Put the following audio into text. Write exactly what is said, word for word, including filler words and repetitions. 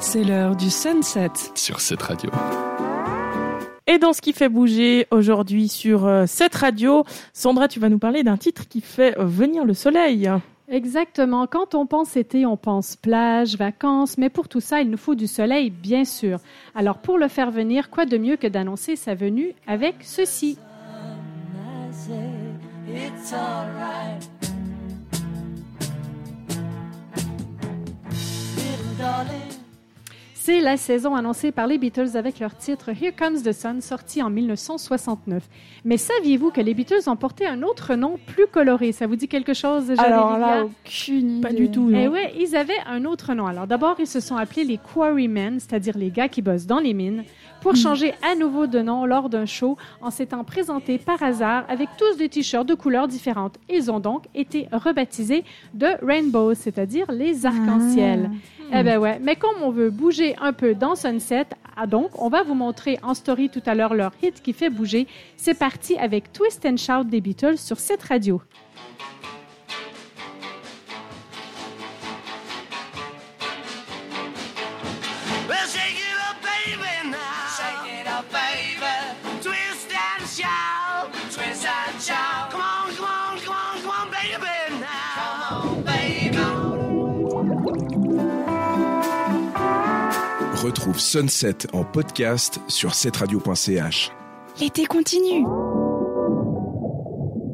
C'est l'heure du sunset sur cette radio. Et dans ce qui fait bouger aujourd'hui sur euh, cette radio, Sandra, tu vas nous parler d'un titre qui fait euh, venir le soleil. Exactement. Quand on pense été, on pense plage, vacances, mais pour tout ça, il nous faut du soleil, bien sûr. Alors, pour le faire venir, quoi de mieux que d'annoncer sa venue avec ceci? C'est la saison annoncée par les Beatles avec leur titre Here Comes the Sun, sorti en dix-neuf cent soixante-neuf. Mais saviez-vous que les Beatles ont porté un autre nom plus coloré? Ça vous dit quelque chose déjà? Alors là, aucune idée. Pas du tout. Eh ouais, ils avaient un autre nom. Alors d'abord, ils se sont appelés les Quarrymen, c'est-à-dire les gars qui bossent dans les mines, pour changer à nouveau de nom lors d'un show en s'étant présentés par hasard avec tous des t-shirts de couleurs différentes. Ils ont donc été rebaptisés de Rainbow, c'est-à-dire les arcs-en-ciel. Ah. Eh ben ouais, mais comme on veut bouger un peu dans Sunset, ah donc, on va vous montrer en story tout à l'heure leur hit qui fait bouger. C'est parti avec Twist and Shout des Beatles sur cette radio. Retrouve Sunset en podcast sur cette radio point c h. L'été continue.